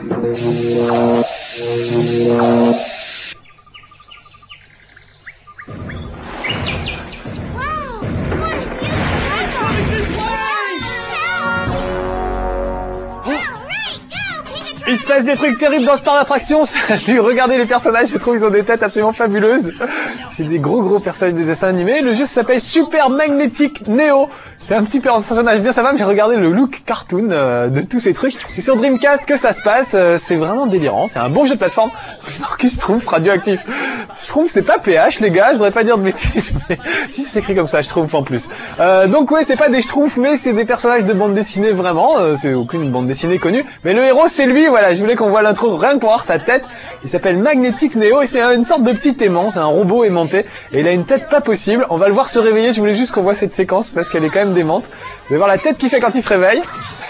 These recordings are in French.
Il se passe des trucs terribles dans ce parc d'attractions. Regardez les personnages, je trouve ils ont des têtes absolument fabuleuses. C'est des gros personnages des dessins animés. Le jeu s'appelle Super Magnetic Neo. C'est un petit personnage bien sympa, mais regardez le look cartoon de tous ces trucs. C'est sur Dreamcast que ça se passe. C'est vraiment délirant. C'est un bon jeu de plateforme. Marcus Schtroumpf, radioactif. Schtroumpf, c'est pas PH, les gars. Je voudrais pas dire de bêtises, mais si ça s'écrit comme ça, Schtroumpf en plus. Donc ouais, c'est pas des Schtroumpfs, mais c'est des personnages de bande dessinée vraiment. C'est aucune bande dessinée connue. Mais le héros, c'est lui. Voilà, je voulais qu'on voit l'intro rien que pour voir sa tête. Il s'appelle Magnetic Neo et c'est une sorte de petit aimant. C'est un robot aimanté et il a une tête pas possible. On va le voir se réveiller. Je voulais juste qu'on voit cette séquence parce qu'elle est quand même démente. Vous allez voir la tête qu'il fait quand il se réveille.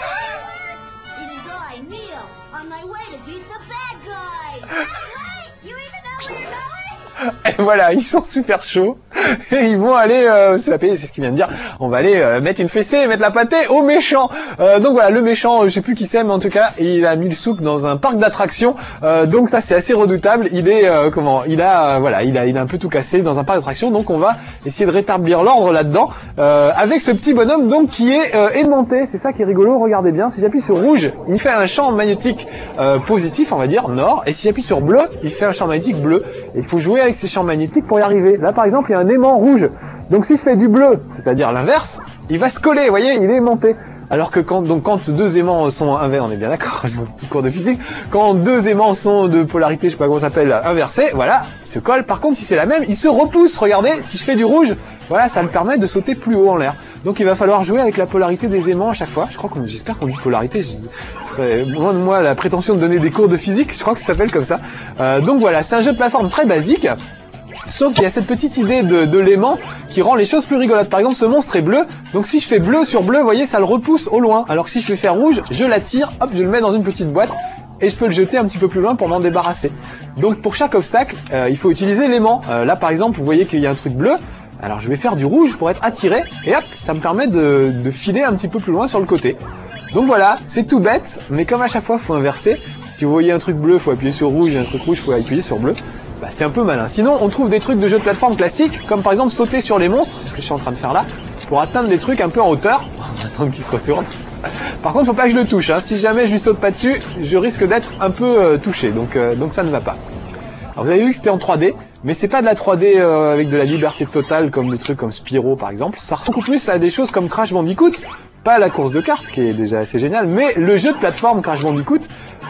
Et voilà, ils sont super chauds. Et ils vont aller se la payer, c'est ce qu'il vient de dire. On va aller mettre une fessée et mettre la pâtée au méchant. Donc voilà, le méchant, je sais plus qui c'est, mais en tout cas, il a mis le souk dans un parc d'attractions. Donc ça, c'est assez redoutable. Il est il a un peu tout cassé dans un parc d'attractions. Donc on va essayer de rétablir l'ordre là-dedans avec ce petit bonhomme donc qui est aimanté. C'est ça qui est rigolo. Regardez bien. Si j'appuie sur rouge, il fait un champ magnétique positif, on va dire nord. Et si j'appuie sur bleu, il fait un champ magnétique bleu. Et il faut jouer avec ces champs magnétiques pour y arriver. Là, par exemple, il y a un aimant rouge. Donc si je fais du bleu, c'est-à-dire l'inverse, il va se coller, vous voyez, il est aimanté. Alors que quand deux aimants sont inversés, on est bien d'accord, j'ai mon petit cours de physique, quand deux aimants sont de polarité, je sais pas comment ça s'appelle, inversés, voilà, ils se collent. Par contre, si c'est la même, ils se repoussent. Regardez, si je fais du rouge, voilà, ça me permet de sauter plus haut en l'air. Donc il va falloir jouer avec la polarité des aimants à chaque fois. J'espère qu'on dit polarité. Ce serait loin de moi la prétention de donner des cours de physique. Je crois que ça s'appelle comme ça. Donc voilà, c'est un jeu de plateforme très basique. Sauf qu'il y a cette petite idée de l'aimant qui rend les choses plus rigolotes. Par exemple, ce monstre est bleu, donc si je fais bleu sur bleu, vous voyez, ça le repousse au loin. Alors que si je fais faire rouge, je l'attire, hop, je le mets dans une petite boîte et je peux le jeter un petit peu plus loin pour m'en débarrasser. Donc pour chaque obstacle, il faut utiliser l'aimant. Là par exemple, vous voyez qu'il y a un truc bleu, alors je vais faire du rouge pour être attiré et hop, ça me permet de filer un petit peu plus loin sur le côté. Donc voilà, c'est tout bête, mais comme à chaque fois, il faut inverser. Si vous voyez un truc bleu, il faut appuyer sur rouge, et un truc rouge, il faut appuyer sur bleu. Bah, c'est un peu malin. Sinon, on trouve des trucs de jeux de plateforme classiques, comme par exemple sauter sur les monstres, c'est ce que je suis en train de faire là, pour atteindre des trucs un peu en hauteur. On va attendre qu'il se retourne. Par contre, faut pas que je le touche, hein. Si jamais je lui saute pas dessus, je risque d'être un peu touché, donc ça ne va pas. Alors vous avez vu que c'était en 3D, mais c'est pas de la 3D avec de la liberté totale comme des trucs comme Spyro par exemple. Ça ressemble beaucoup plus à des choses comme Crash Bandicoot, pas la course de cartes qui est déjà assez géniale, mais le jeu de plateforme Crash Bandicoot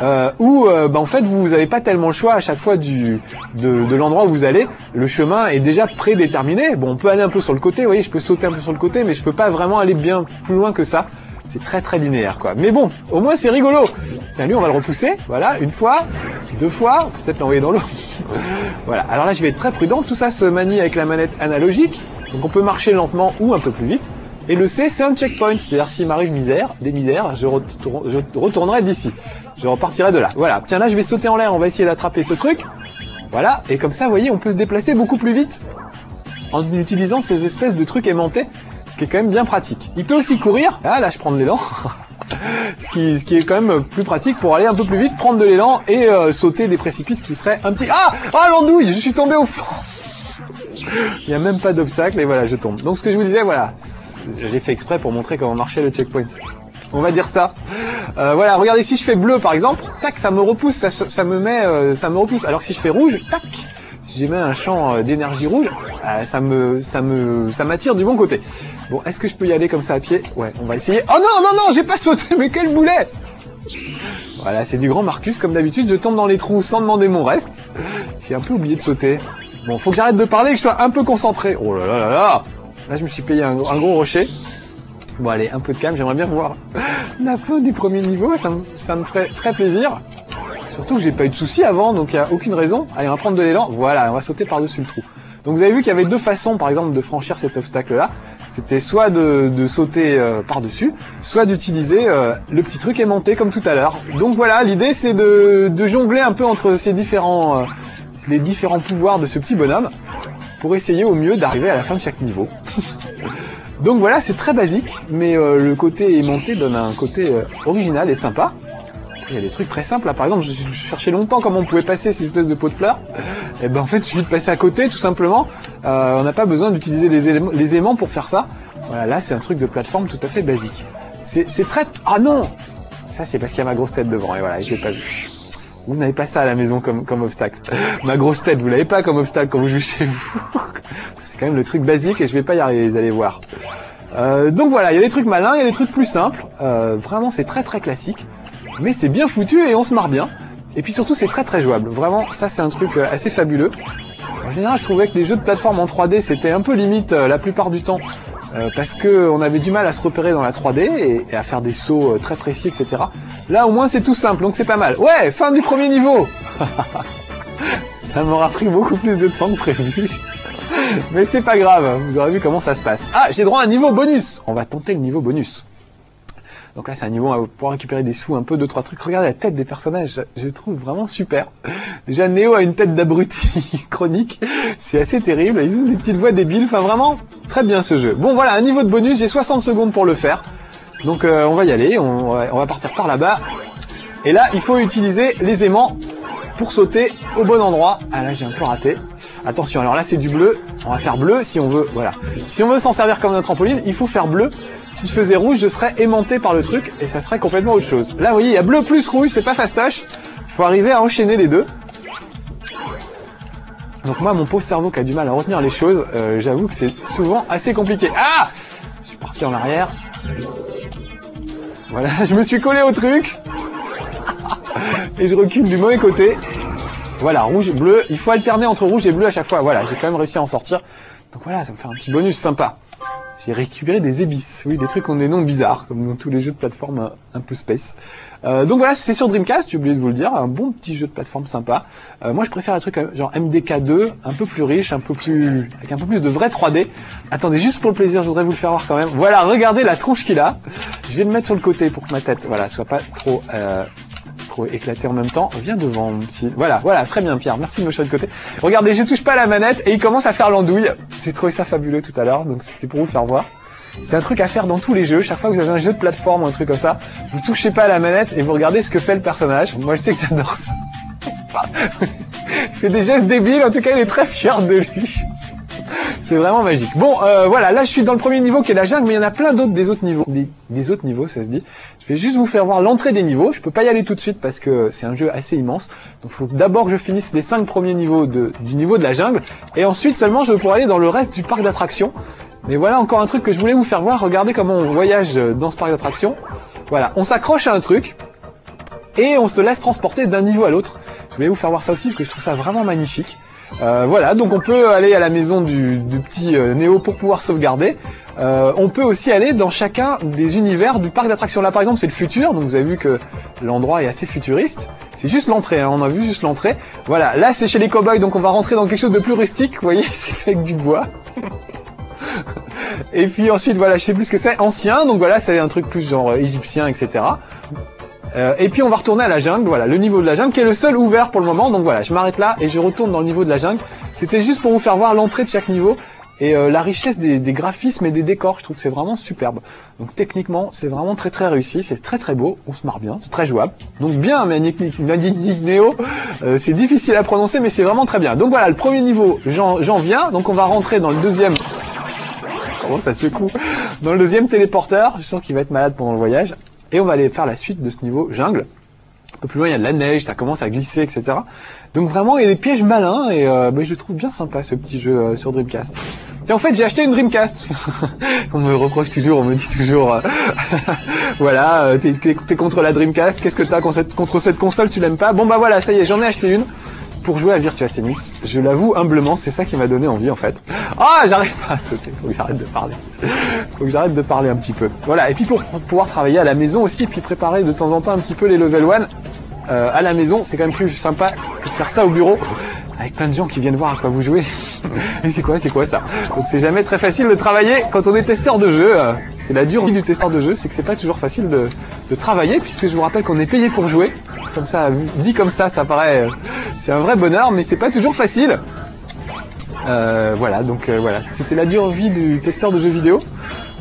où en fait vous avez pas tellement le choix à chaque fois de l'endroit où vous allez. Le chemin est déjà prédéterminé. Bon, on peut aller un peu sur le côté, vous voyez, je peux sauter un peu sur le côté, mais je peux pas vraiment aller bien plus loin que ça. C'est très linéaire quoi. Mais bon, au moins c'est rigolo. Tiens, lui on va le repousser, voilà, une fois, deux fois, peut-être l'envoyer dans l'eau. Voilà, alors là je vais être très prudent, tout ça se manie avec la manette analogique, donc on peut marcher lentement ou un peu plus vite. Et le C c'est un checkpoint, c'est-à-dire s'il m'arrive des misères, je retournerai d'ici. Je repartirai de là. Voilà, tiens là je vais sauter en l'air, on va essayer d'attraper ce truc. Voilà, et comme ça vous voyez on peut se déplacer beaucoup plus vite en utilisant ces espèces de trucs aimantés. Ce qui est quand même bien pratique. Il peut aussi courir. Ah là je prends de l'élan. ce qui est quand même plus pratique pour aller un peu plus vite, prendre de l'élan et sauter des précipices qui seraient un petit... Ah l'andouille, je suis tombé au fond. Il n'y a même pas d'obstacle et voilà, je tombe. Donc ce que je vous disais, voilà, j'ai fait exprès pour montrer comment marchait le checkpoint. On va dire ça. Voilà, regardez, si je fais bleu par exemple, tac, ça me repousse, ça me repousse. Alors que si je fais rouge, tac, si j'y mets un champ d'énergie rouge, ça m'attire du bon côté. Bon, est-ce que je peux y aller comme ça à pied? Ouais, on va essayer. Oh non, j'ai pas sauté, mais quel boulet! Voilà, c'est du grand Marcus, comme d'habitude, je tombe dans les trous sans demander mon reste. J'ai un peu oublié de sauter. Bon, faut que j'arrête de parler et que je sois un peu concentré. Oh là là là là! Là, je me suis payé un gros rocher. Bon, allez, un peu de calme, j'aimerais bien voir la fin du premier niveau, ça me ferait très plaisir. Surtout que j'ai pas eu de soucis avant, donc il n'y a aucune raison. Allez, on va prendre de l'élan. Voilà, on va sauter par-dessus le trou. Donc vous avez vu qu'il y avait deux façons, par exemple, de franchir cet obstacle-là. C'était soit de sauter par-dessus, soit d'utiliser le petit truc aimanté comme tout à l'heure. Donc voilà, l'idée c'est de jongler un peu entre ces les différents pouvoirs de ce petit bonhomme pour essayer au mieux d'arriver à la fin de chaque niveau. Donc voilà, c'est très basique, mais le côté aimanté donne un côté original et sympa. Il y a des trucs très simples là, par exemple, je cherchais longtemps comment on pouvait passer ces espèces de pots de fleurs. Et ben en fait, il suffit de passer à côté tout simplement. On n'a pas besoin d'utiliser les aimants pour faire ça. Voilà, là c'est un truc de plateforme tout à fait basique. C'est très... Ah non! Ça c'est parce qu'il y a ma grosse tête devant, et voilà, je l'ai pas vu. Vous n'avez pas ça à la maison comme obstacle. Ma grosse tête, vous l'avez pas comme obstacle quand vous jouez chez vous. C'est quand même le truc basique et je vais pas y arriver, vous allez voir. Donc voilà, il y a des trucs malins, il y a des trucs plus simples. Vraiment c'est très très classique. Mais c'est bien foutu et on se marre bien. Et puis surtout c'est très très jouable. Vraiment, ça c'est un truc assez fabuleux. En général, je trouvais que les jeux de plateforme en 3D c'était un peu limite la plupart du temps. Parce que on avait du mal à se repérer dans la 3D et à faire des sauts très précis, etc. Là au moins c'est tout simple, donc c'est pas mal. Ouais, fin du premier niveau. Ça m'aura pris beaucoup plus de temps que prévu. Mais c'est pas grave, vous aurez vu comment ça se passe. Ah, j'ai droit à un niveau bonus. On va tenter le niveau bonus. Donc là c'est un niveau où on va pouvoir récupérer des sous, un peu, 2-3 trucs. Regardez la tête des personnages, je trouve vraiment super. Déjà Neo a une tête d'abruti chronique, c'est assez terrible, ils ont des petites voix débiles, enfin vraiment très bien ce jeu. Bon voilà, un niveau de bonus, j'ai 60 secondes pour le faire. Donc on va y aller, on va partir par là-bas. Et là il faut utiliser les aimants pour sauter au bon endroit. Ah là j'ai un peu raté. Attention, alors là c'est du bleu, on va faire bleu si on veut, voilà. Si on veut s'en servir comme un trampoline, il faut faire bleu. Si je faisais rouge, je serais aimanté par le truc et ça serait complètement autre chose. Là vous voyez, il y a bleu plus rouge, c'est pas fastoche. Il faut arriver à enchaîner les deux. Donc moi mon pauvre cerveau qui a du mal à retenir les choses, j'avoue que c'est souvent assez compliqué. Ah! Je suis parti en arrière. Voilà, je me suis collé au truc. Et je recule du mauvais côté. Voilà, rouge, bleu. Il faut alterner entre rouge et bleu à chaque fois. Voilà, j'ai quand même réussi à en sortir. Donc voilà, ça me fait un petit bonus sympa. J'ai récupéré des ébisses. Oui, des trucs qui ont des noms bizarres, comme dans tous les jeux de plateforme un peu space. Donc voilà, c'est sur Dreamcast, j'ai oublié de vous le dire. Un bon petit jeu de plateforme sympa. Moi, je préfère les trucs genre MDK2, un peu plus riche, avec un peu plus de vrai 3D. Attendez, juste pour le plaisir, je voudrais vous le faire voir quand même. Voilà, regardez la tronche qu'il a. Je vais le mettre sur le côté pour que ma tête, voilà, soit pas trop éclaté en même temps. Viens devant, mon petit. Voilà, très bien, Pierre. Merci de me choisir de côté. Regardez, je touche pas à la manette et il commence à faire l'andouille. J'ai trouvé ça fabuleux tout à l'heure, donc c'était pour vous le faire voir. C'est un truc à faire dans tous les jeux. Chaque fois que vous avez un jeu de plateforme ou un truc comme ça, vous touchez pas à la manette et vous regardez ce que fait le personnage. Moi, je sais que j'adore ça. Il fait des gestes débiles. En tout cas, il est très fier de lui. C'est vraiment magique. Bon, voilà, là je suis dans le premier niveau qui est la jungle, mais il y en a plein d'autres des autres niveaux. Des autres niveaux, ça se dit. Je vais juste vous faire voir l'entrée des niveaux. Je peux pas y aller tout de suite parce que c'est un jeu assez immense. Donc il faut d'abord que je finisse les 5 premiers niveaux du niveau de la jungle. Et ensuite seulement je vais pouvoir aller dans le reste du parc d'attractions. Mais voilà encore un truc que je voulais vous faire voir. Regardez comment on voyage dans ce parc d'attractions. Voilà, on s'accroche à un truc. Et on se laisse transporter d'un niveau à l'autre. Je voulais vous faire voir ça aussi parce que je trouve ça vraiment magnifique. Voilà, donc on peut aller à la maison du petit Néo pour pouvoir sauvegarder. On peut aussi aller dans chacun des univers du parc d'attractions. Là par exemple c'est le futur, donc vous avez vu que l'endroit est assez futuriste. C'est juste l'entrée, hein, on a vu juste l'entrée. Voilà, là c'est chez les cowboys, donc on va rentrer dans quelque chose de plus rustique. Vous voyez, c'est fait avec du bois. Et puis ensuite voilà, je sais plus ce que c'est, ancien, donc voilà c'est un truc plus genre égyptien, etc. Et puis on va retourner à la jungle, voilà, le niveau de la jungle qui est le seul ouvert pour le moment, donc voilà, je m'arrête là et je retourne dans le niveau de la jungle. C'était juste pour vous faire voir l'entrée de chaque niveau et la richesse des graphismes et des décors, je trouve que c'est vraiment superbe. Donc techniquement, c'est vraiment très très réussi, c'est très très beau, on se marre bien, c'est très jouable. Donc bien, Néo, c'est difficile à prononcer mais c'est vraiment très bien. Donc voilà, le premier niveau, j'en viens, donc on va rentrer dans le deuxième... Comment ça secoue? Dans le deuxième téléporteur, je sens qu'il va être malade pendant le voyage. Et on va aller faire la suite de ce niveau jungle. Un peu plus loin, il y a de la neige, ça commence à glisser, etc. Donc vraiment, il y a des pièges malins et je le trouve bien sympa ce petit jeu sur Dreamcast. Tiens, en fait, j'ai acheté une Dreamcast. On me reproche toujours, on me dit toujours, voilà, t'es contre la Dreamcast, qu'est-ce que t'as contre cette console, tu l'aimes pas? Bon bah voilà, ça y est, j'en ai acheté une. Pour jouer à Virtua Tennis, je l'avoue humblement, c'est ça qui m'a donné envie en fait. Ah, j'arrive pas à sauter, faut que j'arrête de parler. Faut que j'arrête de parler un petit peu. Voilà, et puis pour pouvoir travailler à la maison aussi, et puis préparer de temps en temps un petit peu les level 1 à la maison, c'est quand même plus sympa que de faire ça au bureau, avec plein de gens qui viennent voir à quoi vous jouez. Et c'est quoi ça? Donc c'est jamais très facile de travailler quand on est testeur de jeu. C'est la dure vie du testeur de jeu, c'est que c'est pas toujours facile de travailler, puisque je vous rappelle qu'on est payé pour jouer. Comme ça, dit comme ça paraît... c'est un vrai bonheur, mais c'est pas toujours facile. Voilà, donc voilà, c'était la dure vie du testeur de jeux vidéo.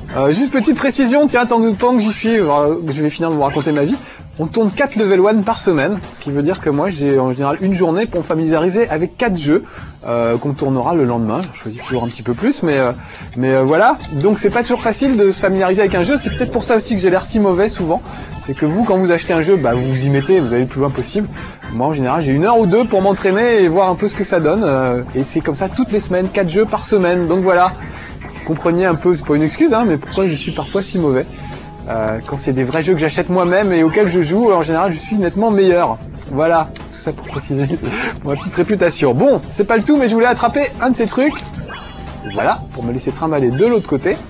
Juste petite précision, tiens, tant que j'y suis, je vais finir de vous raconter ma vie. On tourne 4 level 1 par semaine, ce qui veut dire que moi j'ai en général une journée pour me familiariser avec 4 jeux qu'on tournera le lendemain. Je choisis toujours un petit peu plus, mais voilà. Donc c'est pas toujours facile de se familiariser avec un jeu, c'est peut-être pour ça aussi que j'ai l'air si mauvais souvent. C'est que vous, quand vous achetez un jeu, bah vous vous y mettez, vous allez le plus loin possible. Moi en général j'ai 1 heure ou 2 pour m'entraîner et voir un peu ce que ça donne. Et c'est comme ça toutes les semaines, 4 jeux par semaine, donc voilà. Compreniez un peu, c'est pas une excuse, hein, mais pourquoi je suis parfois si mauvais. Quand c'est des vrais jeux que j'achète moi-même et auxquels je joue, en général je suis nettement meilleur. Voilà, tout ça pour préciser ma petite réputation. Bon, c'est pas le tout, mais je voulais attraper un de ces trucs. Voilà, pour me laisser trimballer de l'autre côté.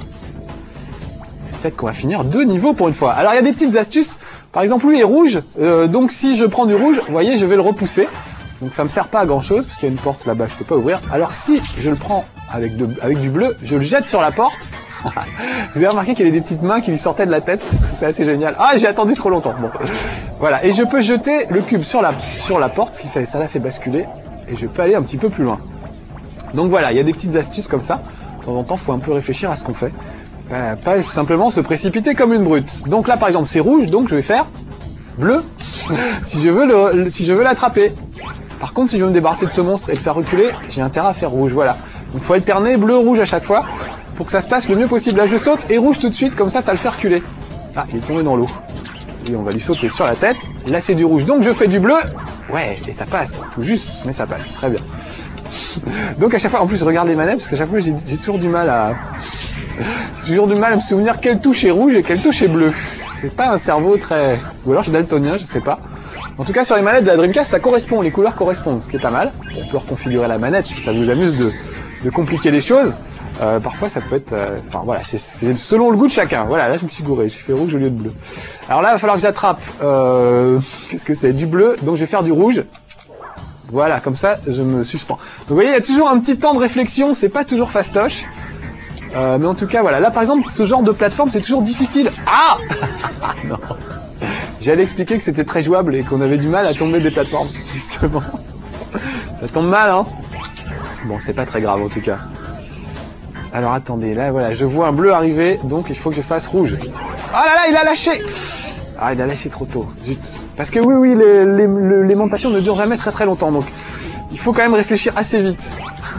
Peut-être qu'on va finir 2 niveaux pour une fois. Alors il y a des petites astuces. Par exemple, lui est rouge, donc si je prends du rouge, vous voyez, je vais le repousser. Donc ça me sert pas à grand chose, parce qu'il y a une porte là-bas, je peux pas ouvrir. Alors si je le prends avec du bleu, je le jette sur la porte. Vous avez remarqué qu'il y avait des petites mains qui lui sortaient de la tête, c'est assez génial. Ah, j'ai attendu trop longtemps. Bon, voilà, et je peux jeter le cube sur la porte, ce qui fait, ça la fait basculer, et je peux aller un petit peu plus loin. Donc voilà, il y a des petites astuces comme ça. De temps en temps, faut un peu réfléchir à ce qu'on fait, pas simplement se précipiter comme une brute. Donc là, par exemple, c'est rouge, donc je vais faire bleu si je veux l'attraper. Par contre, si je veux me débarrasser de ce monstre et le faire reculer, j'ai intérêt à faire rouge, voilà. Donc faut alterner bleu-rouge à chaque fois pour que ça se passe le mieux possible. Là, je saute et rouge tout de suite, comme ça le fait reculer. Ah, il est tombé dans l'eau. Et on va lui sauter sur la tête. Là, c'est du rouge, donc je fais du bleu. Ouais, et ça passe, tout juste, mais ça passe, très bien. Donc à chaque fois, en plus, je regarde les manettes, parce qu'à chaque fois, j'ai toujours du mal à... j'ai toujours du mal à me souvenir quelle touche est rouge et quelle touche est bleue. J'ai pas un cerveau très... Ou alors je suis daltonien, je sais pas. En tout cas, sur les manettes de la Dreamcast, ça correspond, les couleurs correspondent, ce qui est pas mal. On peut reconfigurer la manette si ça vous amuse de compliquer les choses. Parfois, ça peut être... Enfin, voilà, c'est selon le goût de chacun. Voilà, là, je me suis gouré, j'ai fait rouge au lieu de bleu. Alors là, il va falloir que j'attrape... Qu'est-ce que c'est? Du bleu, donc je vais faire du rouge. Voilà, comme ça, je me suspends. Donc, vous voyez, il y a toujours un petit temps de réflexion, c'est pas toujours fastoche. Mais en tout cas, voilà. Là, par exemple, ce genre de plateforme, c'est toujours difficile. Ah non. J'allais expliquer que c'était très jouable et qu'on avait du mal à tomber des plateformes, justement. Ça tombe mal, hein. Bon, c'est pas très grave, en tout cas. Alors, attendez. Là, voilà, je vois un bleu arriver, donc il faut que je fasse rouge. Ah là là, il a lâché. Ah, il a lâché trop tôt. Zut. Parce que oui, les montations ne durent jamais très très longtemps, donc il faut quand même réfléchir assez vite.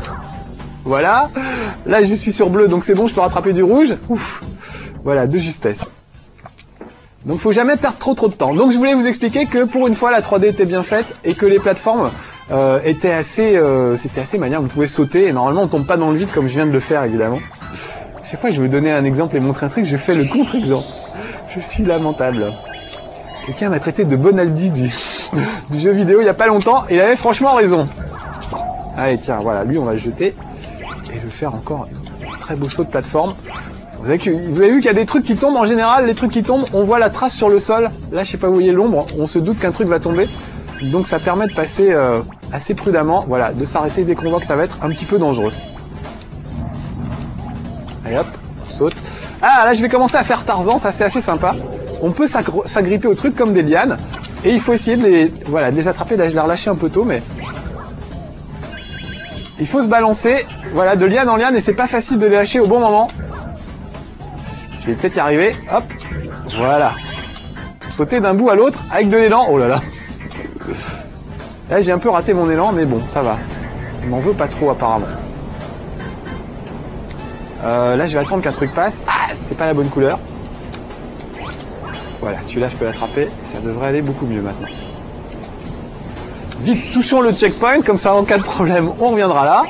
Voilà. Là, je suis sur bleu, donc c'est bon, je peux rattraper du rouge. Ouf. Voilà, de justesse. Donc, faut jamais perdre trop de temps. Donc, je voulais vous expliquer que pour une fois, la 3D était bien faite et que les plateformes étaient assez, c'était assez maniable. Vous pouvez sauter et normalement, on tombe pas dans le vide comme je viens de le faire, évidemment. Chaque fois que je vais vous donner un exemple et montrer un truc, je fais le contre-exemple. Je suis lamentable. Quelqu'un m'a traité de Bonaldi du jeu vidéo il y a pas longtemps et il avait franchement raison. Allez, tiens, voilà, lui, on va le jeter. Et je vais faire encore un très beau saut de plateforme. Vous avez vu qu'il y a des trucs qui tombent, en général, les trucs qui tombent, on voit la trace sur le sol. Là, je sais pas, vous voyez l'ombre, on se doute qu'un truc va tomber. Donc ça permet de passer assez prudemment, voilà, de s'arrêter dès qu'on voit que ça va être un petit peu dangereux. Allez hop, on saute. Ah, là, je vais commencer à faire Tarzan, ça c'est assez sympa. On peut s'agripper aux trucs comme des lianes, et il faut essayer de les attraper. Là, je l'ai relâché un peu tôt, mais... il faut se balancer, voilà, de liane en liane, et c'est pas facile de les lâcher au bon moment. Je vais peut-être y arriver, hop, voilà. Sauter d'un bout à l'autre avec de l'élan, oh là là. Là, j'ai un peu raté mon élan, mais bon, ça va. Je m'en veux pas trop, apparemment. Là, je vais attendre qu'un truc passe. Ah, c'était pas la bonne couleur. Voilà, celui-là, je peux l'attraper, et ça devrait aller beaucoup mieux maintenant. Vite, touchons le checkpoint, comme ça, en cas de problème, on reviendra là.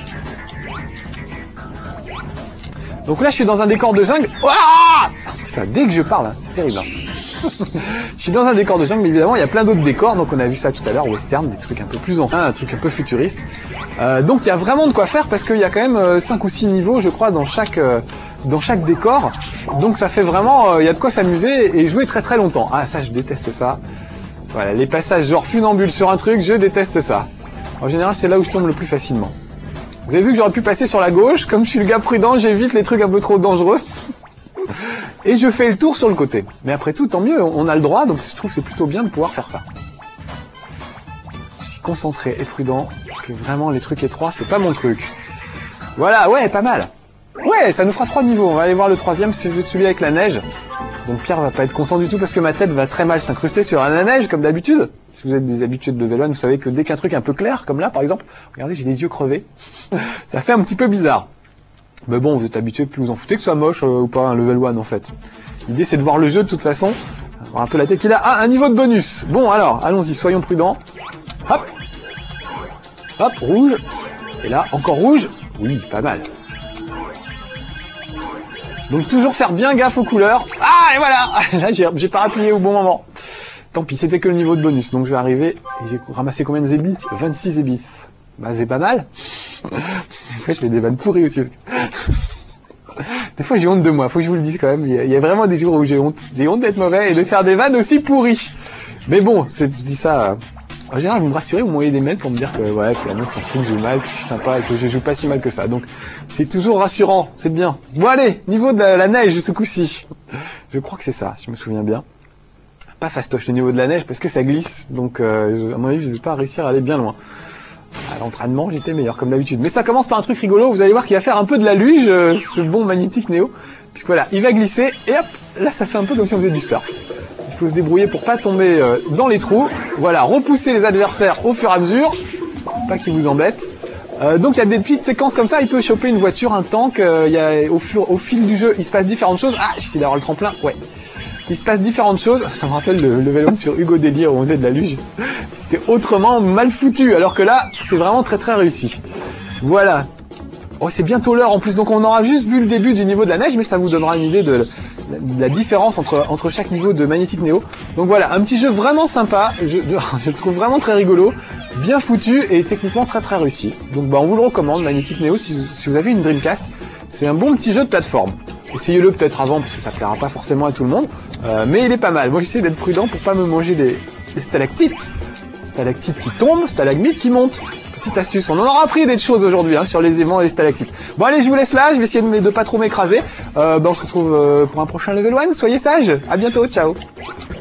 Donc là, je suis dans un décor de jungle. Ouah, putain, dès que je parle, c'est terrible. Hein. Je suis dans un décor de jungle, mais évidemment, il y a plein d'autres décors. Donc on a vu ça tout à l'heure, western, des trucs un peu plus anciens, un truc un peu futuriste. Donc il y a vraiment de quoi faire, parce qu'il y a quand même 5 ou 6 niveaux, je crois, dans chaque décor. Donc ça fait vraiment, il y a de quoi s'amuser et jouer très très longtemps. Ah, ça, je déteste ça. Voilà, les passages genre funambule sur un truc, je déteste ça. En général, c'est là où je tombe le plus facilement. Vous avez vu que j'aurais pu passer sur la gauche, comme je suis le gars prudent, j'évite les trucs un peu trop dangereux. Et je fais le tour sur le côté. Mais après tout, tant mieux, on a le droit, donc je trouve que c'est plutôt bien de pouvoir faire ça. Je suis concentré et prudent, parce que vraiment les trucs étroits, c'est pas mon truc. Voilà, ouais, pas mal. Ouais, ça nous fera 3 niveaux. On va aller voir le 3e, c'est celui avec la neige. Donc Pierre va pas être content du tout parce que ma tête va très mal s'incruster sur la neige, comme d'habitude. Si vous êtes des habitués de level 1, vous savez que dès qu'un truc un peu clair, comme là par exemple, regardez, j'ai les yeux crevés, ça fait un petit peu bizarre. Mais bon, vous êtes habitués, plus vous en foutez que ce soit moche ou pas un level 1 en fait. L'idée c'est de voir le jeu de toute façon, voir un peu la tête qu'il a. Ah, un niveau de bonus. Bon alors, allons-y, soyons prudents. Hop. Hop, rouge. Et là, encore rouge. Oui, pas mal. Donc toujours faire bien gaffe aux couleurs. Ah, et voilà. Là, j'ai pas appuyé au bon moment. Tant pis, c'était que le niveau de bonus. Donc je vais arriver, et j'ai ramassé combien de zébits? 26 zébits. Bah c'est pas mal. Des fois je fais des vannes pourries aussi. Des fois j'ai honte de moi, faut que je vous le dise quand même. Il y a vraiment des jours où j'ai honte. J'ai honte d'être mauvais et de faire des vannes aussi pourries. Mais bon, je dis ça... En général, vous me rassurez, vous m'envoyez des mails pour me dire que ouais, finalement, ça fout que je joue mal, que je suis sympa et que je joue pas si mal que ça. Donc, c'est toujours rassurant, c'est bien. Bon allez, niveau de la neige ce coup-ci. Je crois que c'est ça, si je me souviens bien. Pas fastoche le niveau de la neige parce que ça glisse. Donc, à mon avis, je vais pas réussir à aller bien loin. À l'entraînement, j'étais meilleur comme d'habitude. Mais ça commence par un truc rigolo. Vous allez voir qu'il va faire un peu de la luge, ce bon magnétique Néo. Puisque voilà, il va glisser et hop, là, ça fait un peu comme si on faisait du surf. Il faut se débrouiller pour pas tomber dans les trous. Voilà, repousser les adversaires au fur et à mesure, pas qu'ils vous embêtent. Donc il y a des petites séquences comme ça, il peut choper une voiture, un tank, il y a au fil du jeu, il se passe différentes choses. Ah, j'essaie d'avoir le tremplin, ouais. Il se passe différentes choses, ça me rappelle le level 1 sur Hugo Délire où on faisait de la luge. C'était autrement mal foutu, alors que là, c'est vraiment très très réussi. Voilà. Oh, c'est bientôt l'heure en plus, donc on aura juste vu le début du niveau de la neige, mais ça vous donnera une idée de la différence entre chaque niveau de Magnétique Néo. Donc voilà, un petit jeu vraiment sympa, je le trouve vraiment très rigolo, bien foutu et techniquement très très réussi. Donc bah on vous le recommande, Magnétique Néo, si vous avez une Dreamcast, c'est un bon petit jeu de plateforme. Essayez-le peut-être avant, parce que ça plaira pas forcément à tout le monde, mais il est pas mal. Moi j'essaie d'être prudent pour pas me manger les stalactites. Stalactites qui tombent, stalagmites qui montent. Petite astuce, on en aura appris des choses aujourd'hui sur les aimants et les stalactites. Bon allez, je vous laisse là, je vais essayer de pas trop m'écraser. On se retrouve pour un prochain level 1, soyez sages, à bientôt, ciao.